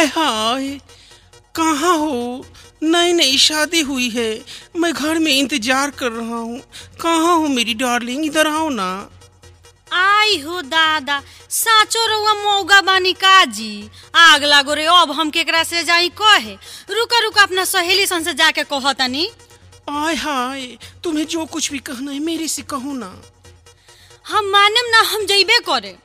हाय हाय, कहाँ हो? नई नई शादी हुई है, मैं घर में इंतजार कर रहा हूँ। कहाँ हो मेरी डार्लिंग? इधर आओ ना। आई हो दादा, साचो रउआ मौगा बानी काजी। आग लागो रे, अब हम केकरा से जाई कहे? रुका रुका, अपना सहेली सन से जाके कहतनी। आय हाय, तुम्हें जो कुछ भी कहना है मेरे से कहो ना। हम मानम ना, हम जइबे करे।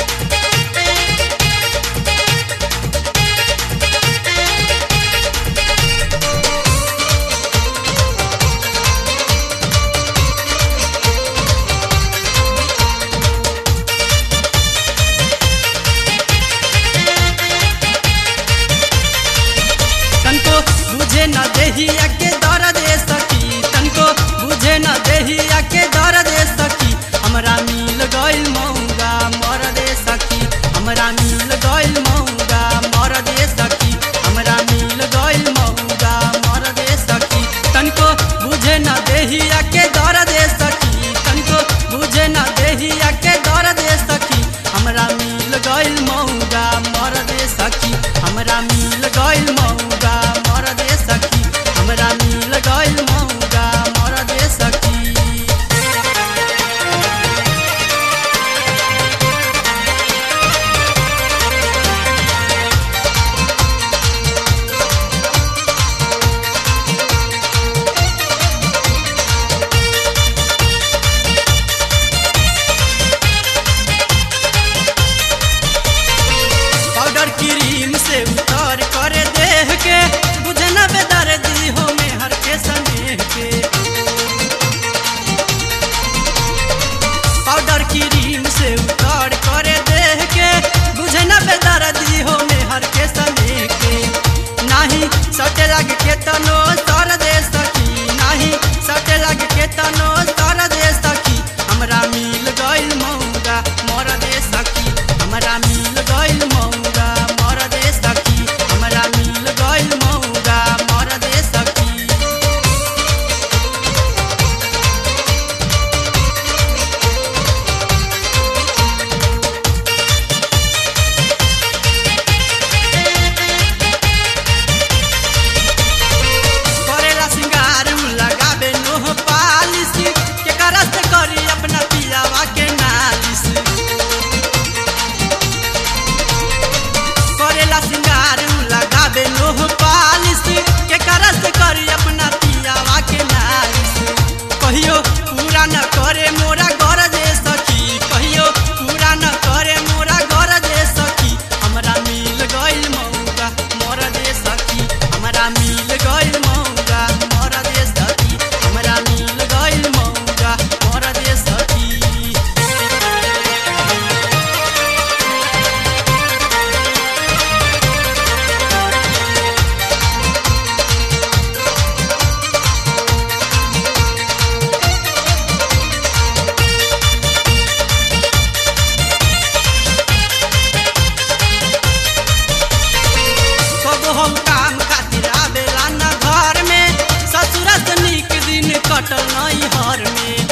बुझे न देहिया के दर्द सखी, तनको बुझे न देहिया के दर्द सखी। हमरा मिल गइल मौगा मर दे सखी, हमरा मिल गइल मौगा मर दे सखी, हमरा मिल गइल मौगा मर दे सखी। तनको बुझे न देहिया के दर्द सखी, तनको बुझे न देहिया के दर्द सखी। हमरा मिल गइल मौगा मर दे सखी, हमरा मिल गइल मौगा मर दे सखी, हमरा मिल गइल मौगा मर दे सखी। पाउडर क्रीम से उतर करे देह के, बुझे न बेदर्दी हो में हर के स्नेह के। पाउडर क्रीम से उतर करे देह के, बुझे न बेदर्दी हो में हर के स्नेह के। नाही सटे लग के तनो सर दे सखी, नाही सटे लग के तनो सर दे सखी। हमरा मिल गइल मौगा मर दे सखी, हमरा मिल गइल मौगा मर दे सखी, हमरा मिल गइल मौगा मर दे सखी। करेला सिंगार लगाबे नोह पालिश, के करत करी अपना पियावा के नालिश। करेला सिंगार लगाबे नोह पालिश, के करत करी अपना पियावा के नालिश। कहियो पूरा न करे मोरा घर दे सखी, कहियो पूरा न करे मोरा घर दे सखी। हमरा मिल गइल मौगा मर दे सखी, हमरा मिल गइल मौगा मर दे सखी, हमरा मिल गइल मौगा मर दे सखी। कबो हम काम खातिर आवेला न घर में, ससुरा से नीक दिन कटल नहीं हर में।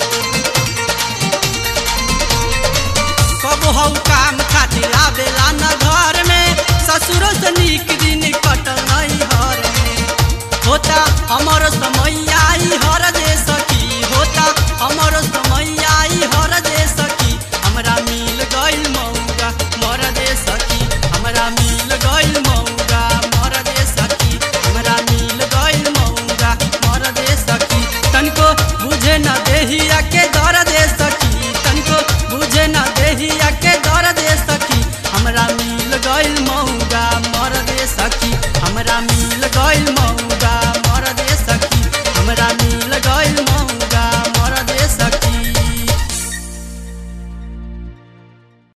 कबो हम काम खातिर आवेला न घर में, ससुरो से नीक दिन कटल नहीं हर में। होता हमर समय आई हर दे सखी, होता हमर समय आई हर दे सखी। हमरा मिल गइल मौगा मर दे सखी, हमरा मिल गइल मौगा मर दे सखी, हमरा मिल गइल मौगा मर दे सखी। तनको बुझे न देहिया के